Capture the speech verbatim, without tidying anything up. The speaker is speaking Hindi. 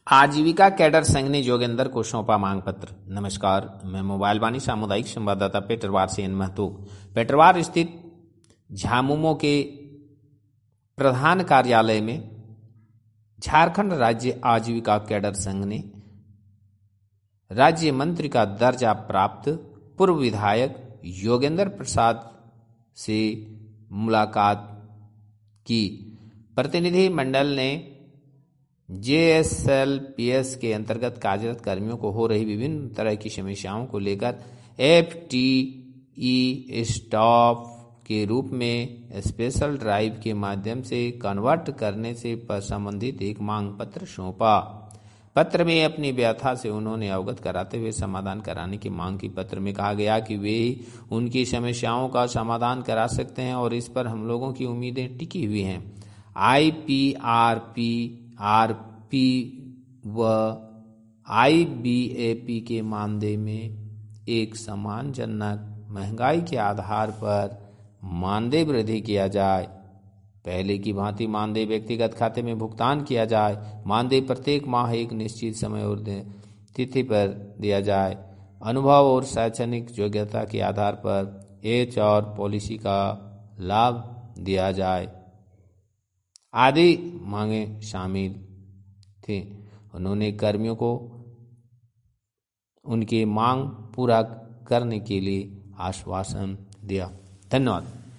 आजीविका कैडर संघ ने जोगेंद्र को सौंपा मांग पत्र। नमस्कार, मैं मोबाइल वाणी सामुदायिक संवाददाता पेटरवार से एन महतो। पेटरवार स्थित झामुमो के प्रधान कार्यालय में झारखंड राज्य आजीविका कैडर संघ ने राज्य मंत्री का दर्जा प्राप्त पूर्व विधायक योगेंद्र प्रसाद से मुलाकात की। प्रतिनिधि मंडल ने J S L P S के अंतर्गत कार्यरत कर्मियों को हो रही विभिन्न तरह की समस्याओं को लेकर एफ टी ई स्टाफ के रूप में स्पेशल ड्राइव के माध्यम से कन्वर्ट करने से संबंधित एक मांग पत्र सौंपा। पत्र में अपनी व्यथा से उन्होंने अवगत कराते हुए समाधान कराने की मांग की। पत्र में कहा गया कि वे उनकी समस्याओं का समाधान करा सकते हैं और इस पर हम लोगों की उम्मीदें टिकी हुई हैं। I P R P R P व आई बी ए पी के मानदेय में एक सम्मानजनक महंगाई के आधार पर मानदेय वृद्धि किया जाए। पहले की भांति मानदेय व्यक्तिगत खाते में भुगतान किया जाए। मानदेय प्रत्येक माह एक निश्चित समय और तिथि पर दिया जाए। अनुभव और शैक्षणिक योग्यता के आधार पर एच और पॉलिसी का लाभ दिया जाए आदि मांगे शामिल थी। उन्होंने कर्मियों को उनकी मांग पूरा करने के लिए आश्वासन दिया। धन्यवाद।